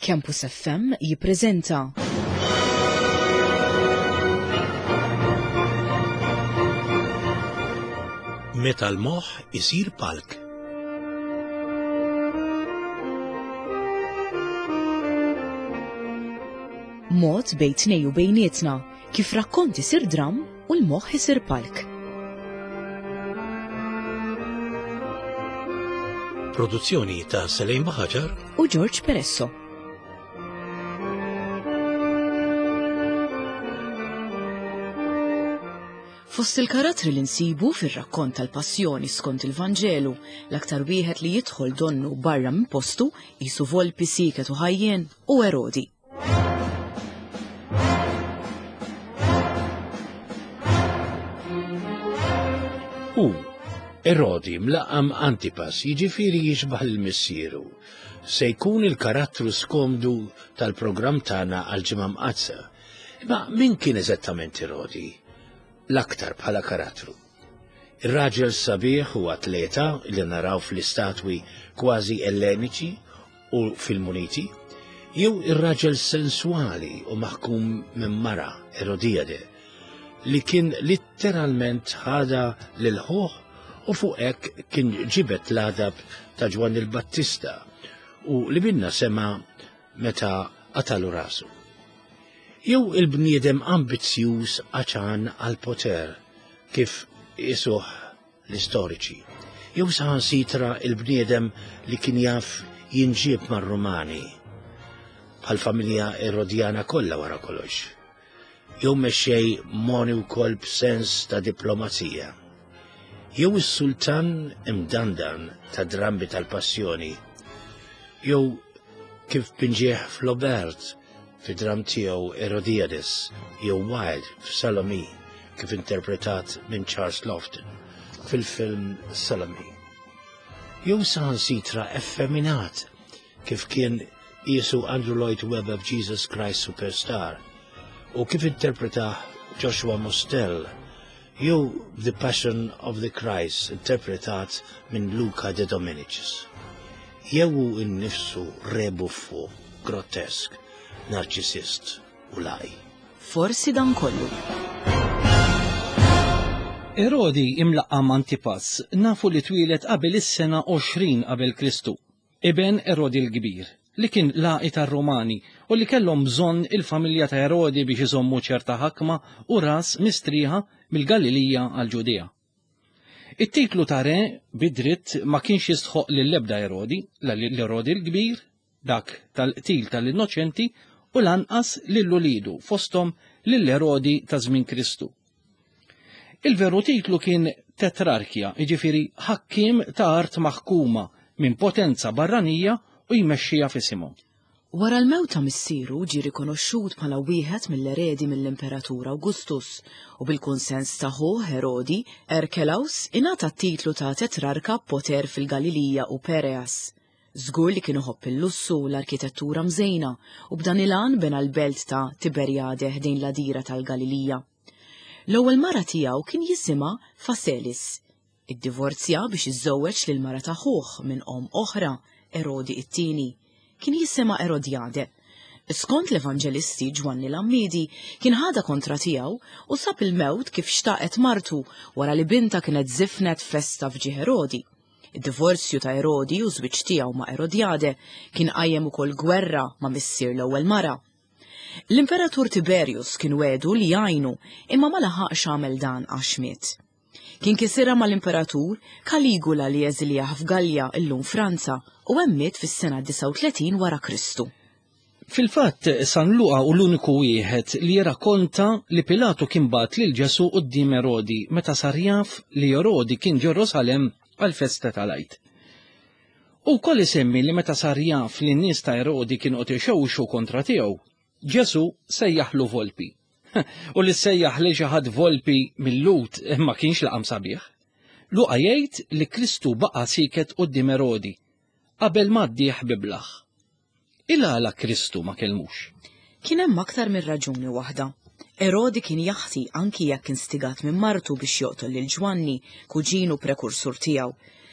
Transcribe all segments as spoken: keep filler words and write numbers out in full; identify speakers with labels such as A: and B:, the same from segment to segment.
A: Campus F M jippreżenta
B: Meta l-moħħ isir palk.
A: Mod bejn tnej u bejnietna kif rakkonti isir dram u l-moħħ isir palk.
B: Produzzjoni ta' Selejn Baħaġar
A: u George Peresso. Fost il-karattri li nsibu fir-rakkont tal-passjoni skont il-Vanġelu, l-aktar wieħed li jidħol donnu barra minn postu qisu Volpi, Siket u Ħajjien u Erodi.
B: U Erodi mlaqam Antipas jiġifieri jixbaħ il-missieru. Se jkun il-karattru skomdu tal-programm tagħna għal-ġimgħa mqazza. Ma min kien eżattament Erodi? L-aktar bħala karattru. Ir-raġel sabiħ u atleta li naraw fl-istatwi kważi elleniċi u fil-muniti, jew ir-raġel sensuali u maħkum minn mara Erodijade li kien litteralment ħada lil ħoħ u fuq hekk kien ġibet l-adab ta' Ġwan il-Battista u li minna sema meta qatalu rasu. Jew il-bniedem ambizzjuż għaċan għal-poter, kif isuh l-istoriċi. Jew saħansitra il-bniedem li kien jaf jinġieb mar-Rumani, bħal-familja Erodjana kollha wara kollox. Jew mexxej moni wkoll b'sens ta' diplomazija. Jew is-sultan imdandan ta' drambi tal-passjoni. Jew kif binġieħ Flaubert fi-dram tiegħu Herodiades, jew Wilde f'Salome kif interpretat minn Charles Lofton fil-film Salome. Jew saħansitra effeminat kif kien qisu Andrew Lloyd Webber f'Jesus Christ Superstar u kif interpretah Joshua Mostel, jew The Passion of the Christ interpretat minn Luca de Dominicis. Jew innifsu re buffu, grotesk, narċisist u laj.
A: Forsi dan kollu.
C: Erodi imlaqqam Antipas nafu li twilet qabel is-sena għoxrin qabel Kristu. Iben Erodi l-Kbir, li kien laqi tar-Romani u li kellhom bżonn il-familja ta' Erodi biex iżommu ċerta ħakma u ras mistriħa mill-Galilija għal Ġudea. It-titlu ta' re bidritt ma kienx jistħoq lill-ebda Erodi, l-Erodi l-Kbir, dak tal-qtil tal-innoċenti u lanqas lill-ulidu fosthom lill-Erodi ta' żmien Kristu. Il-veru titlu kien tetrarkja, jiġifieri ħakkim ta' art maħkuma minn potenza barranija u jmexxija f'isimhom.
A: Wara l-mewt ta' missieru ġie rikonoxxut bħala wieħed mill-eredi mill-Imperatur Awgustus u bil-kunsens tagħhu Herodi Erkelaus ingħata t-titlu ta' tetrarka poter fil-Galilija u Pereas. Żgur li kienu ħobb il-lussu u l-arkitettura mżejna u b'dan il-għan bena l-belt ta' Tiberjade ħdejn l-adira tal-Galilija. L-ewwel mara tiegħu kien jisimha Faselis. Iddivorzja biex iżżewweġ lil mara ta' ħuh minn om oħra, Erodi it-tieni. Kien jisimha Erodjade. Skont l-Evanġelisti Ġwanni l-Ammidi kien ħada kontra tiegħu u sab il-mewt kif xtaqet martu wara li binta kienet żifnet festa fġie Herodi. Id-divorzju ta' Erodi u żwieġ tiegħu ma' Erodjade kien qajjem ukoll gwerra ma' missier l-ewwel mara. L-Imperatur Tiberius kien wedu li jgħinu imma ma laħaqx għamel dan għax miet. Kien kisira mal-Imperatur Caligula li jeżiljaħ f'Galja illum Franza u hemm miet fis-sena disa' u tletin wara Kristu.
C: Fil-fatt San Luqa u l-uniku wieħed li jirrakkonta li Pilatu kien bat lil Ġesu quddiem Erodi meta sar jaf li Erodi kien Ġerusalemm għal-festa tal-Għid. U wkoll isemmi li meta sar jaf li n-nies ta' Erodi kienu qed ixewwxu kontra tiegħu, Ġesu sejjaħlu Volpi. U li sejjaħ li xi ħadd Volpi mill-lut ma kienx laqam sabiħ. Luqa jgħid li Kristu baqa' siket quddiem Erodi qabel ma ddieħ biblaħ. Il-għala Kristu ma kelmux.
A: Kien hemm aktar minn raġuni waħda. Erodi kien jaħti anki jekk instigat minn martu biex joqtol lil Ġwanni, kuġinu prekursur tiegħu.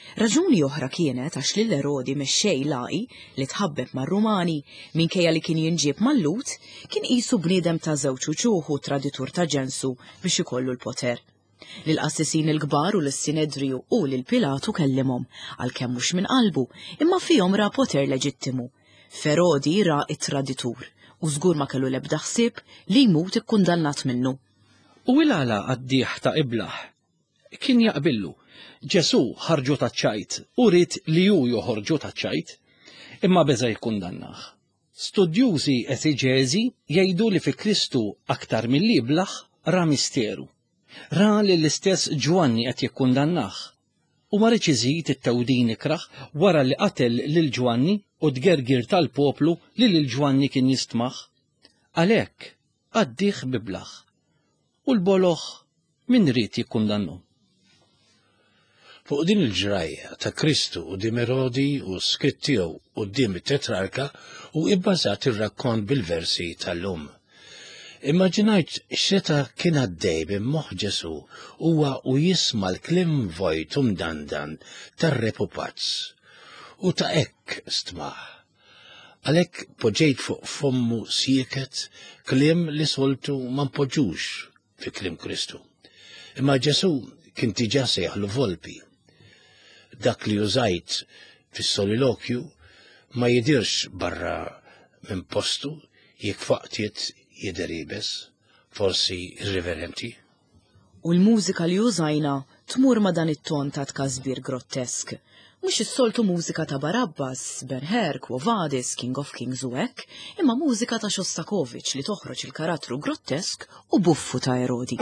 A: Raġuni oħra kienet għax lil Erodi mexxej laqi li tħabbeb mar-Rumani minkejja li kien jinġieb mal-Lut kien qisu bniedem ta' żewġ uċuħ traditur ta' ġensu biex ikollu l-poter. Lil-qassisin il-kbar u lis-Sinedriju u lil Pilatu kellimhom għalkemm mhux minn qalbu imma fihom ra poter leġittimu. F'Erodi ra it-traditur u żgur ma kellu l-ebda ħsieb li jmut ikkundannat minnu.
C: U il-għala għaddieħ ta' Iblaħ kien jaqbillu. Ġesu ħarġu taċ-ċajt u rrid li hu joħorġu taċ-ċajt, imma beża jikkundannaħ. Studjużi eżeġeżi jgħidu li fi Kristu aktar milli Iblaħ ra misteru. Ra li l-istess Ġwanni qed jikkundannaħ. U ma rridx iżid it-tewdin ikraħ wara li qatel lil Ġwanni u tgergir tal-poplu li lil Ġwanni kien jistmaħ. Għalhekk għaddih b'Iblaħ. U l-boloħ min rid jikkundannu.
B: Fuq din il-ġrajja ta' Kristu u dim Erodi u skritt tiegħu quddiem it-tetrarka u ibbażat ir-rakkont bil-versi tal-lum. Immaġinajt x'eta kien għaddej b'moħħ Ġesu huwa u jisma' l-kliem vojt u mdandan tar-re pupazz. U ta' hekk stmaħ. Għalhekk poġġejt fuq fommu sieket kliem li soltu ma npoġġux fi kliem Kristu. Imma Ġesu kien diġà sejħlu volpi. Dak li użajt fis-solilokju ma jidirx barra minn postu jekk faqtiet jidher ibes, forsi irriverenti.
A: U l-mużika li użajna tmur ma dan it-ton ta' tkasbir grottesk. Mhux is-soltu mużika ta' Barabbas, Ben Hur, Quo Vadis, King of Kings u hekk, imma mużika ta' Shostakovich li toħroġ il-karattru grottesk u buffu ta' Erodi.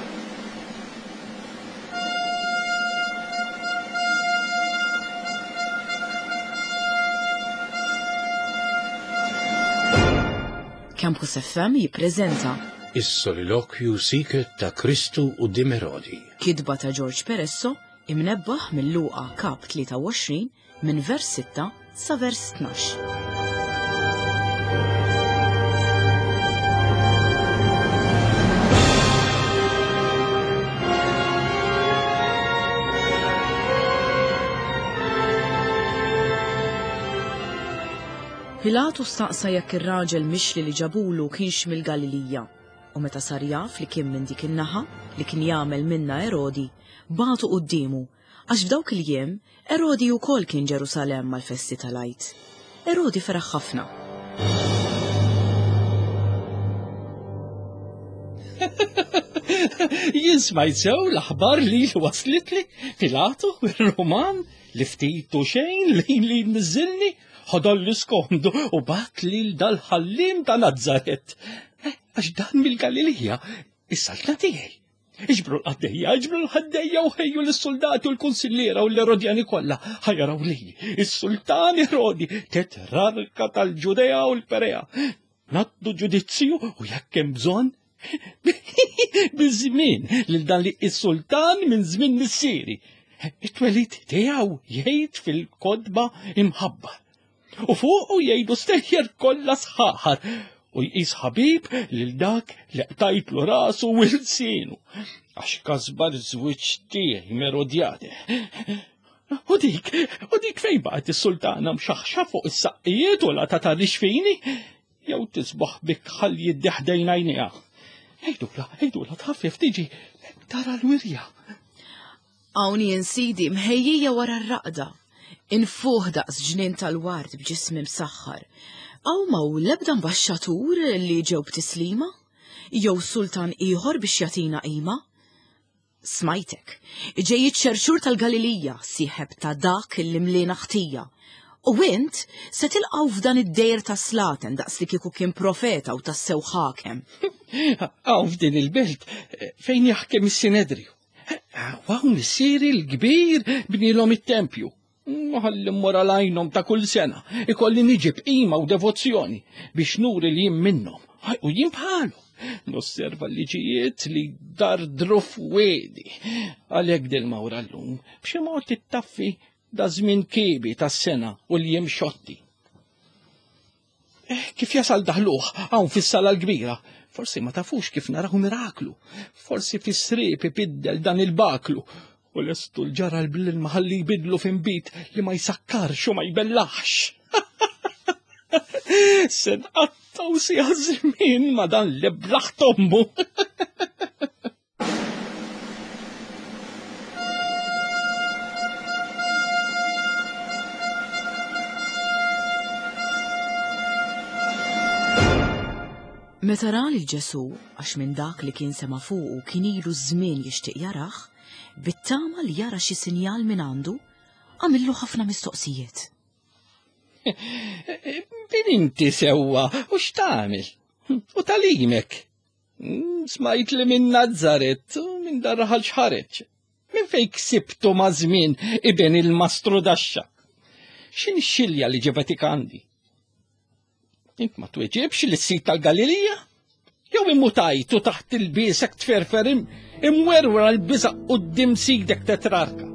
A: Campus F M jippreżenta
B: Is-solilokju siket ta' Kristu u dim Erodi.
A: Kidba ta' George Peresso imnebbaħ mill-Luqa kap tlieta u għoxrin minn vers sitta sa vers tnax. Pilatu staqsa jekk ir-raġel mixli li ġabulu kienx mill-Galilija, u meta sar jaf li kien minn dik in-naħa li kien jagħmel minna Erodi, bagħtu qudiemu għax f'dawk il-jiem Erodi wkoll kien Ġerusalemm mal-festi tal-Għid. Erodi feraħ ħafna.
C: Jien smajt sew l-aħbar li waslitli Pilatu ir-Roman li ftit u xejn li li niżilni ħodol l-iskondu u bat li l-dal-ħallim ta' Nazzaret. Għax dan mill-Galilija, is-saltna tiegħi. Iġbru l-ħaddejja, iġbru l-ħaddejja u ħejju l-soldati u l-konsillera u l-Erodjani kollha. ħajaraw li, is-sultan Erodi, tetrarka tal-Ġudea u l-Perea. Naddu ġudizzju u jekk hemm bżonn biż-żmien lil dan li is-sultan minn żmien missieri. It-twelid tiegħu jgħid fil-kodba imħabbar. U fuq u jgħidu stejjer kollha sħaħar u jqis ħabib lil dak li qtajtlu rasu u lsienu għax kasbar żwieġ tiegħi Merodjade. U dik, u dik fejn baqgħet is-sultana mxaħxa fuq is-saqqijiet u la ta' tarrixfini jew tisbaħ bik ħalli jiddeħdejn għajnejha. Ejdula, ejdula tħaffef tiġi tara l-wirja.
A: Hawn jien sidi mħejjija wara r-raqda. Infuħ daqs ġnien tal-ward b'ġismi msaħħar. Aw maw l-ebda mbaxxatur li ġew b'tislima? Jew sultan ieħor biex jagħtina qima? Smajtek, ġej iċ-ċerċur tal-Galilija sieħeb ta' dak li mlina ħtija. U int se tilqgħu f'dan id-dejr ta' slaten daqs li kieku kien profeta u tassew ħakem.
C: Hawn f'din il-belt fejn jaħkem is-Sinedriju. Hawn missieri l-kbir bnielhom it-tempju. Ħallim wara lajnhom ta' kull sena, ikolli niġib qima u devozzjoni biex nuri li jien minnhom. U jien bħalu, nosserva l-liġijiet li dardru f'wedi. Għalhekk del mawra llum b'xi mod tittaffi da żmien kiebi tas-sena u li jiem xotti. Kif jasal daħluh hawn fis-sala l-kbira, forsi ma tafux kif naraw miraklu, forsi fis-sriep ibiddel dan il-baklu. U lestu l-ġara l-maħalli jbidlu f'imbit li ma jsakkarx u ma jbellaħx. Sen qattaw si żmien ma dan li blaħ tommu.
A: Meta ra l-Ġesu għax minn dak li kien sema fuqu kien ilu żmien jixtieq jarah, bittama li jara xi sinjal minn għandu, għamillu ħafna mistoqsijiet.
C: Min inti sewwa u x'tagħmel? U talimek? Smajt li minn Nazzaret u minn darraħal xħareġ. Minn fejn ksibtu ma' żmien iben il-mastru daxxa? X'in xilja li ġebetik għandi? Int ma tweġibx li s-sit tal-Galilija? Jew immutajtu taħt il-bisek tferfer imwerwera l-bisaq qudiem sidek tetrarka.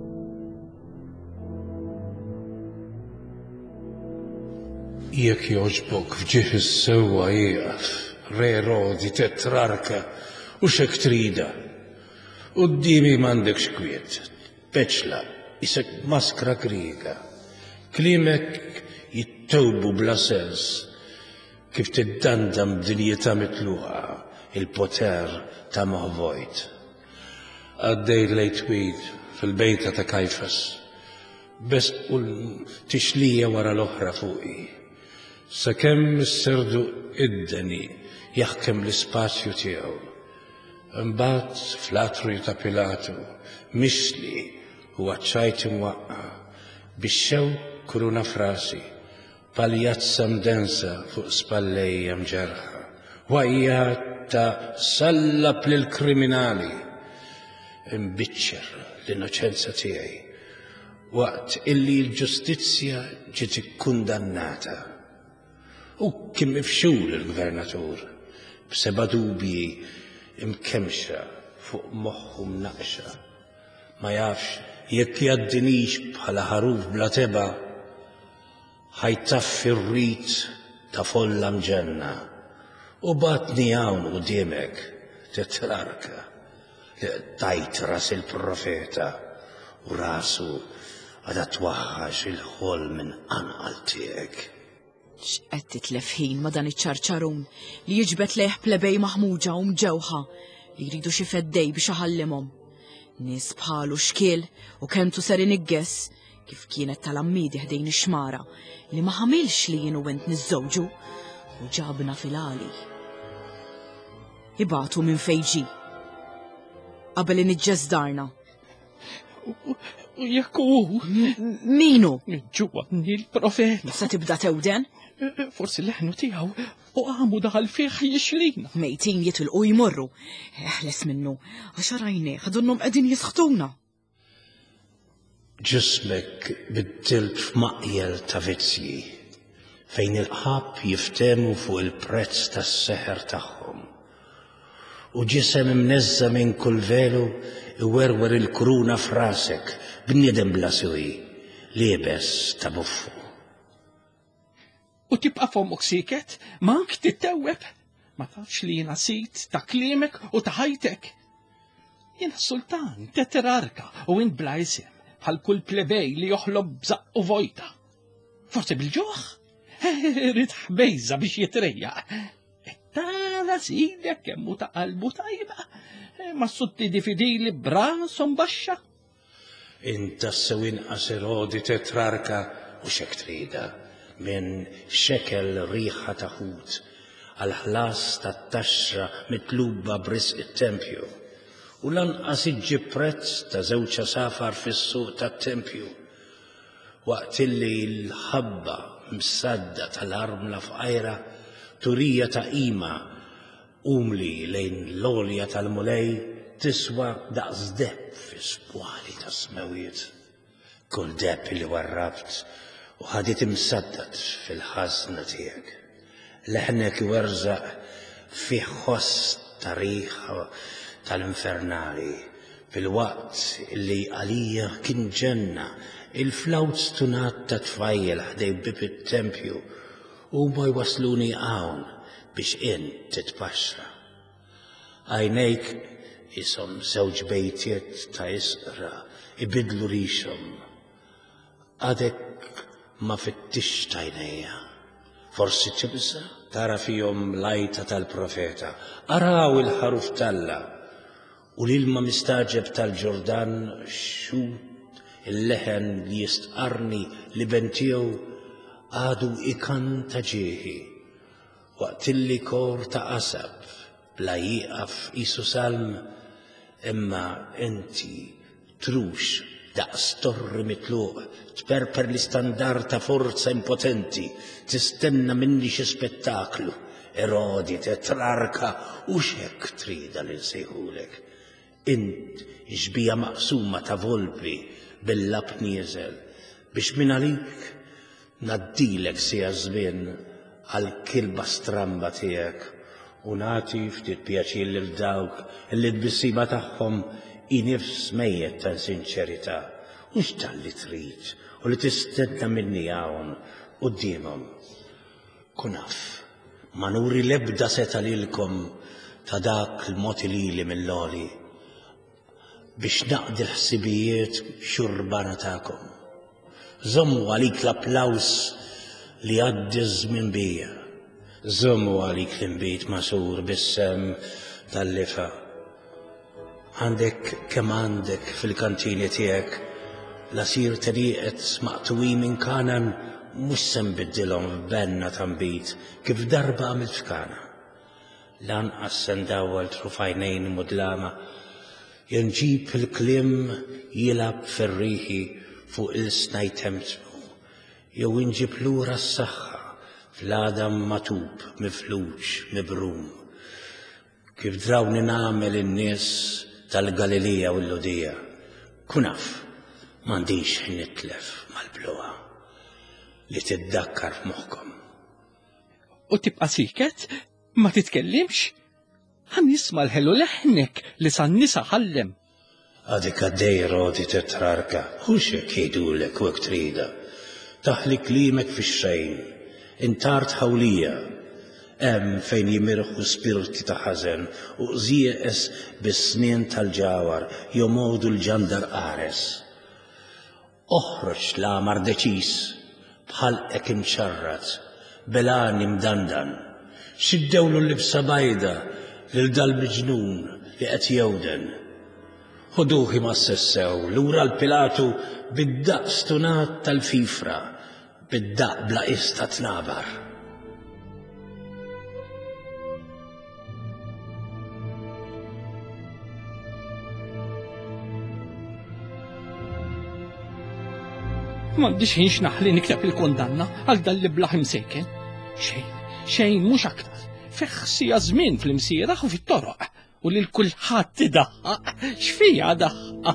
B: Jekk jogħġbok fġieħ is-sewwa jieqaf Re Erodi tetrarka u x'hekk trida. Qudiemi m'għandekx kwiet, peċla, isek maskra griega. Kliemek jittewbu bla sens. Kif tiddandam dinjità mitluqa il-poter ta' maħvojt. Għaddej lejt wid fil-bejta ta' Kajfas, bes u tixlija wara l-oħra fuqi. Sakemm s-serdu id-deni jaħkem l-ispazju tiegħu. Imbagħad fl-atru ta' Pilatu mixli u għaċċajt imwaqqa bix-xew kuruna frasi. Paljazza mdensa fuq spallejja mġerħa, wajja ta' sallab lil-kriminali, imbiċċer l-innoċenza tiegħi, waqt illi l-ġustizzja ġiet ikkundannata. U kien mifxul il-gvernatur b'seba' dubji imkemxa fuq moħħu mnaqxa. Ma jafx jekk jaddinix bħala ħaruf bla teba' ħajtaffi r-rit ta' folla mġenna u batni hawn qudiemek tetrarka li tajt ras il-profeta u rasu għadha twaħħax il-ħol minn anqal tiegħek.
A: X'qed titlef ħin ma' dan iċ-ċarċarun li jiġbed lejh plebej maħmuġa u mġewħa li jridu xi feddej biex iħallimhom. Nies bħalu xkiel u kemtu ser iniggess kif kienet tal-ammidi ħdejn ix-xmara li ma ħamilx li jien u int niżżewġu u ġabna fil-għali. Ibatu minn fejn ġie qabel niġġeżdarna.
C: U jekk hu
A: Minu?
C: ġuwa il-profet.
A: Issa tibda tewden?
C: Forsi l-leħnu tiegħu u għamu daħal fih jixlina.
A: Mejtin jitilqu jmorru. Eħles minnu, għax rajni ħadunhom qegħdin jisħtuna.
B: Ġismek biddilt f'maqjel ta' vizzji fejn il-ħab jiftemu fuq il-prezz tas-seħer tagħhom. U ġisem imneżza minn kull velu iwerwer il-kruna f'rasek b'niedem bla siwi liebes ta' buffu.
C: U tibqa' fomok siket, ma anke tittewweb, ma tafx li jiena sit ta' kliemek u ta' ħajtek. Jiena sultan, tetrarka u int bla isem. Bħal kull plebej li joħlob bżaq u vojta. Forse bil-ġuħ? Rid ħbejza biex jitrejja. Tala sidek kemmu ta' qalbu tajba. Ma suttidi fidili brasom baxxa.
B: Inta s-sewin Erodi tetrarka u xek trida minn xekel riħa ta' ħut għal-ħlas ta' taxxa mitluba bris it-tempju. U lanqas iġġib prezz ta' żewġ safar fis-suq tat-tempju waqt illi l-ħabba msadda tal-armla f'qajra turija ta' qima umli lejn l-olja tal-mulej tiswa daqs depp fi spwali ta' smewiet. Kull depp li warrabt u ħadit imsaddat fil-ħażna tiegħek. Leħnek iwerzaq fi ħoss tarih tal-infernali fil-waqt li għalija kien ġenna il-flawt stunat ta' tfajjel ħdej bib it-tempju u ma jwasluni hawn biex in titpaxxa. Għajnejk isom żewġ bejtiet ta' isqra ibidlu rixhom. Għadek ma fittix tajnejja, forsi tibsa tara fihom lajta tal-profeta, araw il-ħaruf talla u l-ilma mistaġeb tal-Ġordan xut il-leħen li jistqarni li bentijew għadu ikanta ġieħi waqt illi kor ta' qasab bla jieqaf isu salm imma inti trux daqs torri mitluq tperper l-istandar ta' forza impotenti tistenna minni xi spettaklu Erodi tetrarka u x'hekk trida li nsejħulek. Int ġbija maqsuma ta' volpi bil-lab nieżel biex minn għalik naddilek sija żmien għall-kilba stramba tiegħek u nagħti ftit pjaċir lil dawk illi d-bissiba tagħhom inifs mejjed ta' sinċerità u x'talli trid u li tistedna minni hawn qudiemhom. Kun naf ma nuri l-ebda seta' lilkom ta' dak il-mod lili mill-għoli biex naqdi l-ħsibijiet xurbana tagħkom. Żommu għalik l-applaws li għaddi żmien bija. Żommu għalik l-inbit masur bis-sem tal-lifa. Għandek kemm għandek fil-kantini tiegħek l-asir tariqet maqtuwi minn Kanan mhux se nbiddilhom f'benna ta' nbit kif darba għamilt f'Kana. Lanqas se ndawwal trufajnejn mudlama jenġib il-klim jilab fir-riħi fuq il-snajtemtu jew inġib lura s-saħħa fl-għadam matub mifluġ mibrum kif drawni nagħmel in-nies tal-Galilea u l-Ludija. Kun naf m'għandix nitlef mal-bluqa li tiddakkar f'moħħkom.
C: U tibqa' siket? Ma titkellimx? Ħan nisma' l-ħelu leħnek li san-nisa ħallem.
B: Għadik għaddej Erodi tetrarka, ħuxek jgħidulek u hekk trida. Taħli klimek fix-xejn, intart ħawlija, hemm fejn jimirħu spirti ta' ħażen u qżieqes bis-snien tal-ġawar jomodu l-ġandar qares. Oħroġ l-għamar deċiż bħal hekk imxarrat, belani mdandan, xiddewlu l-libsa bajda lil dal-miġnun li qed jewden. Ħuduhi ma ssessew lura l-Pilatu bid-daq stunat tal-fifra, bid-daq blaqis ta' tnabar.
C: M'għandix ħin x'naħli nikteb il-kondanna għal dan li blaħ imsejken. Xejn, xejn mhux aktar. Feħsija żmien fl-imsieraħ u fit-toroq u lil kulħadd tidaħħaq x'fija daħħa.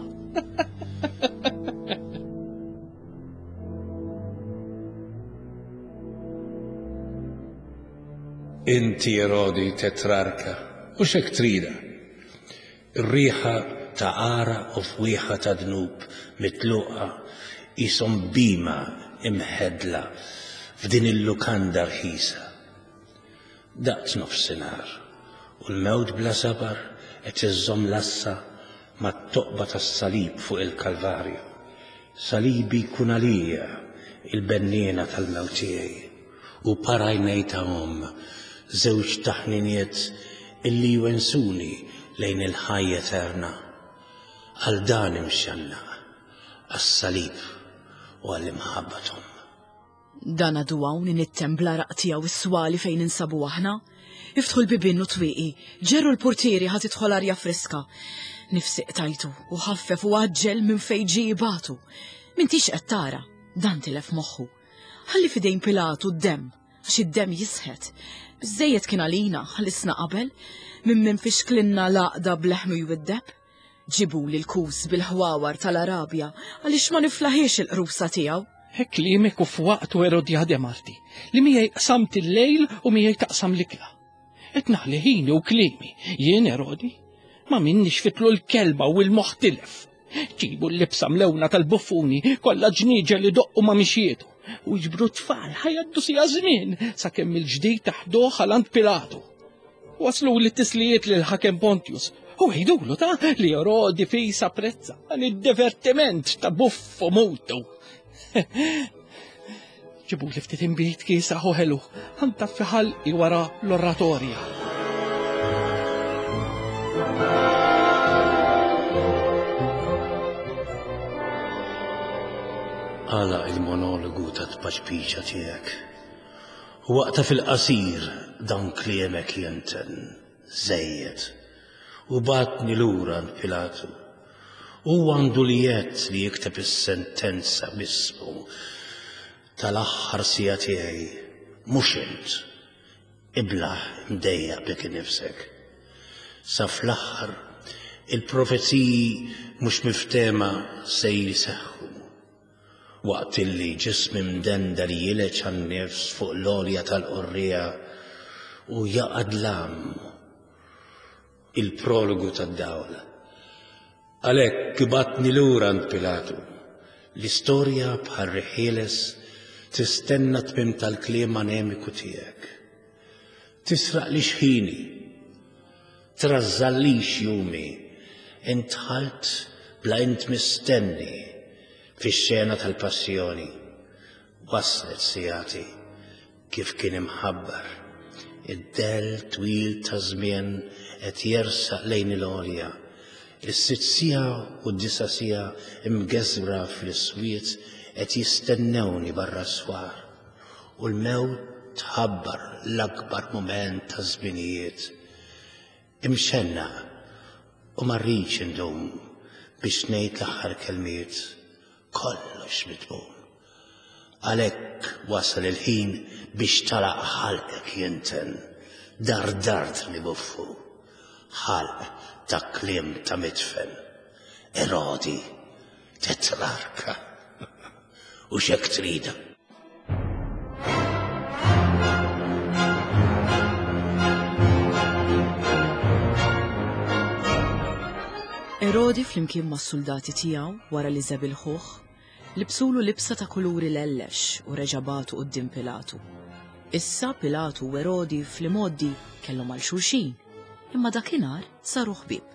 B: Inti Erodi tetrarka u x'hekk trida. Ir-riħa ta' ara u fwieħa ta' dnub mitluqa isom bima imħedla f'din il-lukanda rħisa. Daqt nofsinhar u l-mewt bla sabar qed iżżomm lassa mat-toqba tas-salib fuq il-Kalvarju. Salibi kun għalija il-benniena tal-mewt tiegħi u parajnej tahom żewġ taħniniet illi jwensuni lejn il-ħajja eterna. Għal dan imxanna għas-salib u għall-imħabbathom.
A: Dan għadu hawn nittembla raqtija u s-swali fejn insabu aħna. Iftħu l-bibin u twieqi, ġerru l-portieri ħad tidħol arja friska. Nifsiq tajtu u ħaffef u għaġġel minn fejn ġie jibatu. M'intix qed tara, dan tilef moħħu. Ħalli fidejn Pilatu d-dem, għax id-dem jisħet. Biżejjed kien għalina ħallisna qabel, minn minn fixklinna laqda bleħnu jwiddeb. Ġibuli l-kus bil-ħwawar tal-Arabja għaliex ma niflaħiex il-qrusa tiegħu.
C: Hekk li jemek u f'waqtu Erodi ħadem Marti, li miegħi qsamt il-lejl u miegħi taqsam l-ikla. Qed naħli ħini u klimi, jien Erodi, ma minnix fitlu l-kelba u l-moħħ tilef. Ġibu l-libsa mlewna tal-buffuni kollha ġnieġa li doqqu ma mixjietu u jġbru tfal ħajaddu sija żmien sakemm il-ġdid taħduh għal Pilatu. Waslu li tislijiet lil ħakem Pontius U għidulu ta' li Erodi fisa prezza għan id-divertiment ta' buffo mutu. Ġibu li ftit imbit kisa ħelu għan taffiħal i wara l-oratorja.
B: Għala il-monologu ta' tpaċpiċa tijek. Waqta fil-qasir dan kliemek jenten, zejjed, u batni lura Pilatu. U għandu li jett li jikteb is-sentenza bismu tal-aħħar sija tiegħi, mhux int, iblaħ mdejja bik nifsek. Sa fl-aħħar il-profeziji mhux miftema se jiseħħu. Waqt illi ġismi mdendar jileċ għan-nifs fuq l-olja tal-qorrija u jaqad lam il-prologu tad-dawla. Għalhekk kibatni lura għand Pilatu. L-istorja bħal riħieles tistenna tmim tal-kliem anemiku tiegħek. Tisraq li xħini, trażżallix jumi, intħalt bla int mistenni fix-xena tal-passjoni. Waslet sigħati kif kien imħabbar. Id-del twil ta' żmien qed jersaq lejn il-għolja. Is-sitt sija u d-disa sija imgeżbra fl-iswiet qed jistennewni barra s-swar. U l-mewt tħabbar l-akbar mument ta' żminijiet. Imxenna u ma rridx indum biex ngħid l-aħħar kelmiet. Kollox mitbun. Għalhekk wasal il-ħin biex talaq ħalqek jinten, dardart li buffu, ħalq ta' kliem ta' mitfen, Erodi, tetrarka, u xek trida.
A: Erodi flimkien ma' soldati tiegħu wara li żebilħuh libsulu libsa ta' kuluri l-ellex u reġabatu qudiem Pilatu. Issa Pilatu u Erodi fl-imoddi kellhom għal xulxin, imma dakinhar saru ħbieb.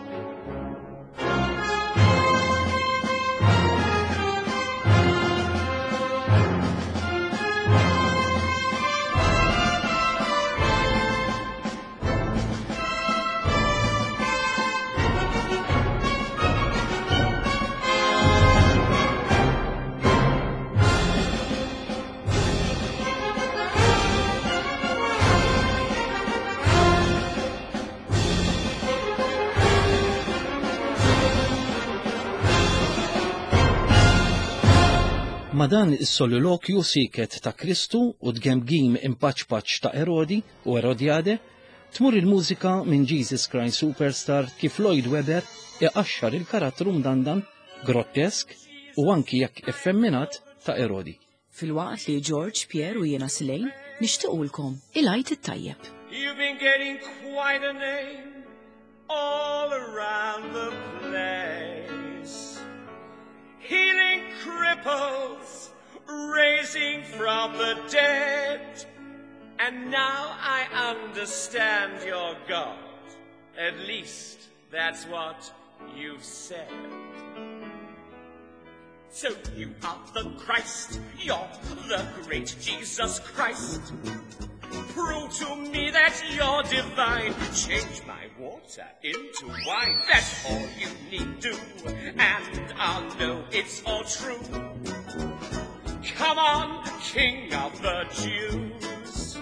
C: Ma dan is-solilokju siket ta' Kristu u d-gemgim impaċpaċ ta' Erodi u Erodiade, tmur il-mużika minn Jesus Christ Superstar kif Lloyd Webber iqaxxar il-karattru mdandan, grottesk u anki jekk effemminat ta' Erodi.
A: Fil-waqt li George, Pierre u jiena Slejn nixtiequlkom il-għid it-tajjeb.
D: You've been getting quite a name all around the place. Healing cripples, raising from the dead. And now I understand your God. At least that's what you've said. So you are the Christ, you're the great Jesus Christ. Prove to me that you're divine. Change my water into wine. That's all you need do, and I'll know it's all true. Come on, King of the Jews.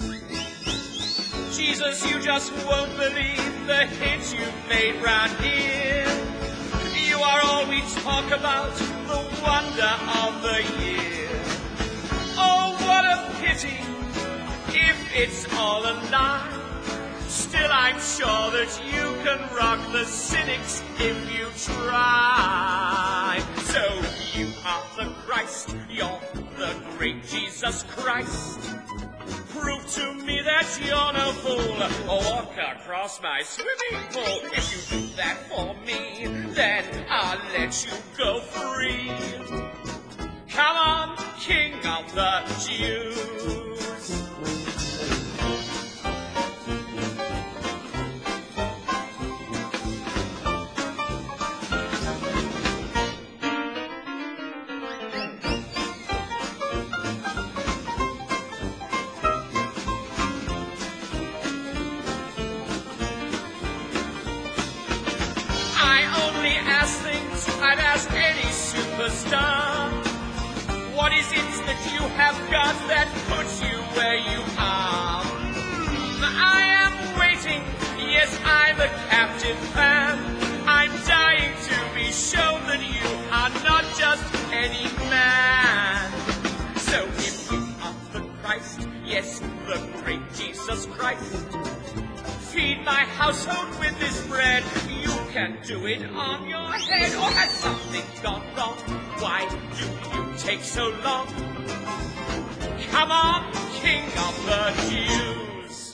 D: Jesus, you just won't believe the hits you've made round here. You are all we talk about, the wonder of the year. Oh, what a pity if it's all a lie. Still I'm sure that you can rock the cynics if you try. So you are the Christ, you're the great Jesus Christ. Prove to me that you're no fool. Walk across my swimming pool. If you do that for me, then I'll let you go free. Come on, King of the Jews. it's that you have got that puts you where you are. Mm, I am waiting, yes, I'm a captive fan. I'm dying to be shown that you are not just any man. So if you are the Christ, yes, the great Jesus Christ, feed my household with this bread. You can do it on your head. Or has something gone wrong? Why do you take so long? Come on, King of the Jews.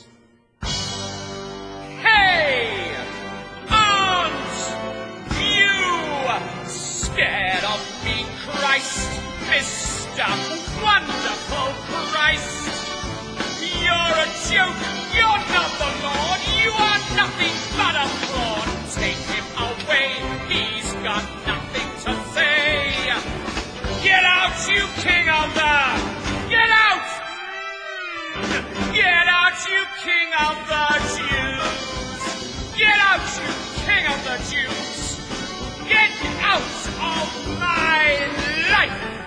D: Hey! Aren't you scared of me, Christ? Mister Wonderful Christ? You're a joke. You're not the Lord. You are nothing but a fraud. Take him away. He's got nothing to say. Get out, you king of the... Get out! Get out, you king of the Jews. Get out, you king of the Jews. Get out of my life.